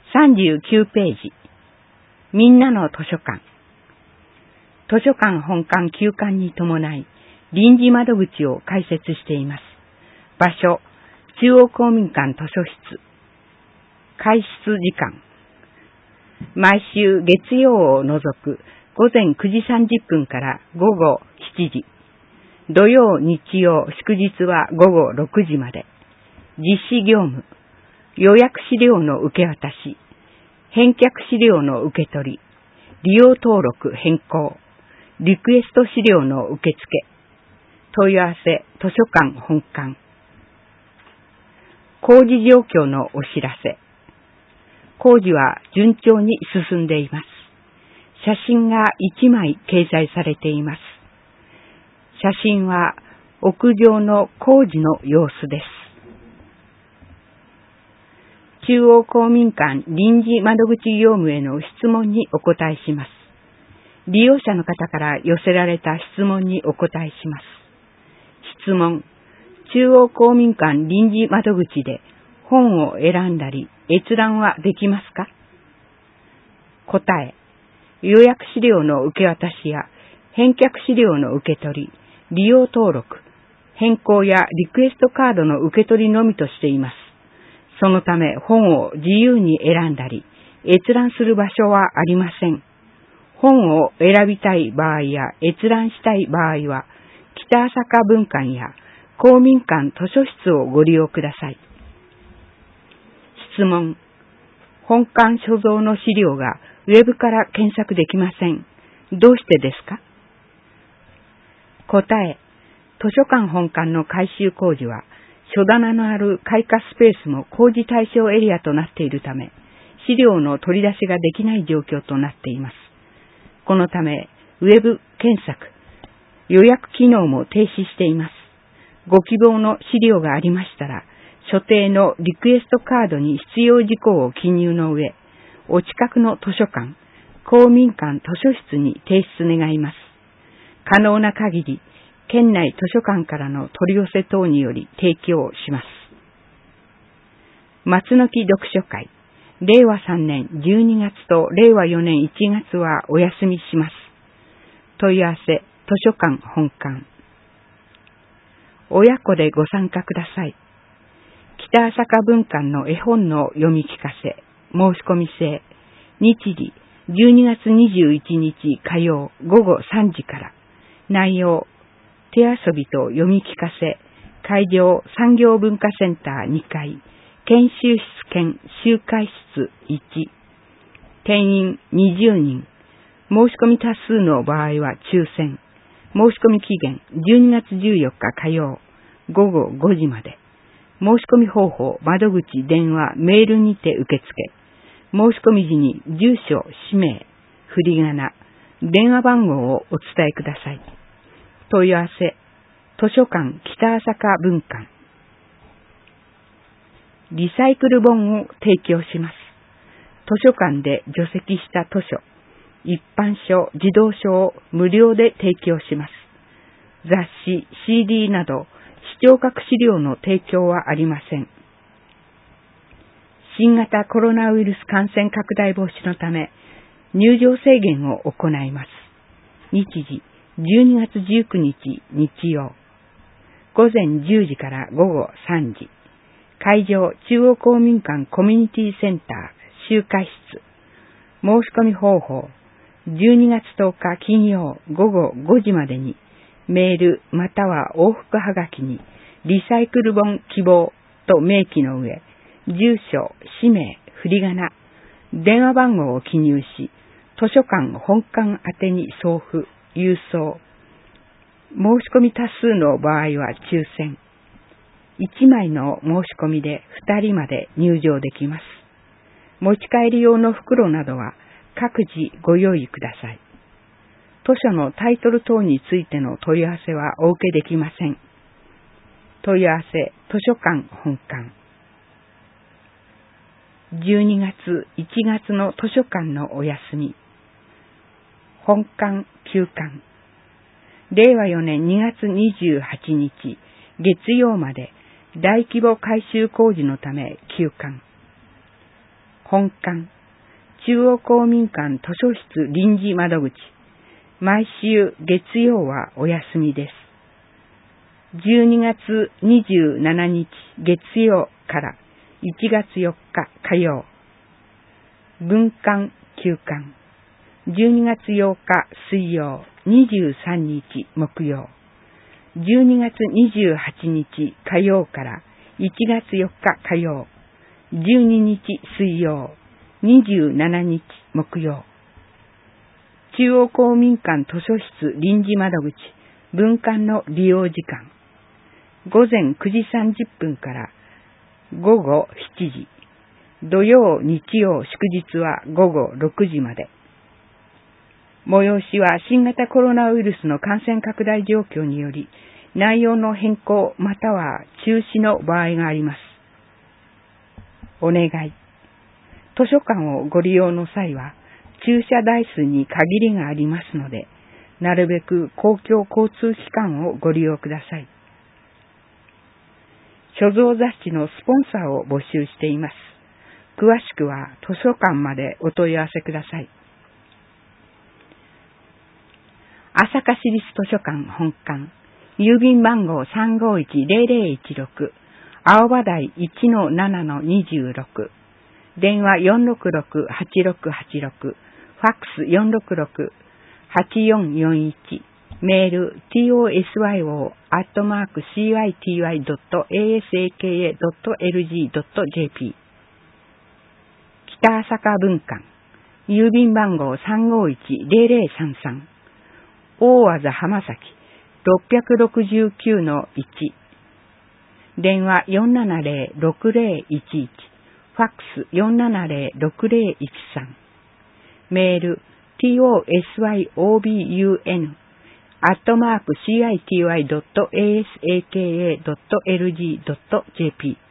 39ページ。みんなの図書館。図書館本館休館に伴い、臨時窓口を開設しています。場所、中央公民館図書室。開室時間。毎週月曜を除く午前9時30分から午後7時。土曜、日曜、祝日は午後6時まで。実施業務。予約資料の受け渡し。返却資料の受け取り。利用登録変更。リクエスト資料の受付。問い合わせ図書館本館。工事状況のお知らせ。工事は順調に進んでいます。写真が1枚掲載されています。写真は屋上の工事の様子です。中央公民館臨時窓口業務への質問にお答えします。利用者の方から寄せられた質問にお答えします。質問。中央公民館臨時窓口で本を選んだり閲覧はできますか？答え。予約資料の受け渡しや返却資料の受け取り、利用登録、変更やリクエストカードの受け取りのみとしています。そのため本を自由に選んだり、閲覧する場所はありません。本を選びたい場合や閲覧したい場合は、北朝霞文館や公民館図書室をご利用ください。質問。本館所蔵の資料がウェブから検索できません。どうしてですか？答え。図書館本館の改修工事は、書棚のある開花スペースも工事対象エリアとなっているため、資料の取り出しができない状況となっています。このため、ウェブ検索、予約機能も停止しています。ご希望の資料がありましたら、所定のリクエストカードに必要事項を記入の上、お近くの図書館、公民館図書室に提出願います。可能な限り、県内図書館からの取り寄せ等により提供します。松の木読書会、令和3年12月と令和4年1月はお休みします。問い合わせ、図書館本館。親子でご参加ください。北朝霞文館の絵本の読み聞かせ、申し込み制、日時12月21日火曜午後3時から、内容、手遊びと読み聞かせ、会場産業文化センター2階、研修室兼集会室1、定員20人、申し込み多数の場合は抽選、申し込み期限12月14日火曜午後5時まで、申し込み方法、窓口、電話、メールにて受付、申し込み時に住所、氏名、振り仮名、電話番号をお伝えください。問い合わせ、図書館北朝霞文館。リサイクル本を提供します。図書館で除籍した図書、一般書、児童書を無料で提供します。雑誌、CD など、視聴覚資料の提供はありません。新型コロナウイルス感染拡大防止のため、入場制限を行います。日時、12月19日日曜。午前10時から午後3時。会場、中央公民館コミュニティセンター、集会室。申し込み方法、12月10日金曜午後5時までに、メールまたは往復はがきに、リサイクル本希望と明記の上、住所、氏名、振り仮名、電話番号を記入し、図書館本館宛てに送付、郵送。申し込み多数の場合は抽選。1枚の申し込みで2人まで入場できます。持ち帰り用の袋などは各自ご用意ください。図書のタイトル等についての問い合わせはお受けできません。問い合わせ、図書館本館。12月、1月の図書館のお休み。本館休館。令和4年2月28日、月曜まで大規模改修工事のため休館。 本館、中央公民館図書室臨時窓口、毎週月曜はお休みです。12月27日月曜から1月4日火曜、文館休館、12月8日水曜、23日木曜、12月28日火曜から1月4日火曜、12日水曜、27日木曜。中央公民館図書室臨時窓口、文館の利用時間。午前9時30分から午後7時。土曜、日曜、祝日は午後6時まで。催しは新型コロナウイルスの感染拡大状況により、内容の変更または中止の場合があります。お願い。図書館をご利用の際は、駐車台数に限りがありますので、なるべく公共交通機関をご利用ください。所蔵雑誌のスポンサーを募集しています。詳しくは図書館までお問い合わせください。朝霞市立図書館本館、郵便番号351-0016、青葉台 1-7-26、電話466-8686、ファックス466-8441、メール tosyo@city.asaka.lg.jp、 北朝霞文館、郵便番号351-0033、大和田浜崎 669-1、電話470-6011、ファックス470-6013、メール tosyoBun@city.asaka.lg.jp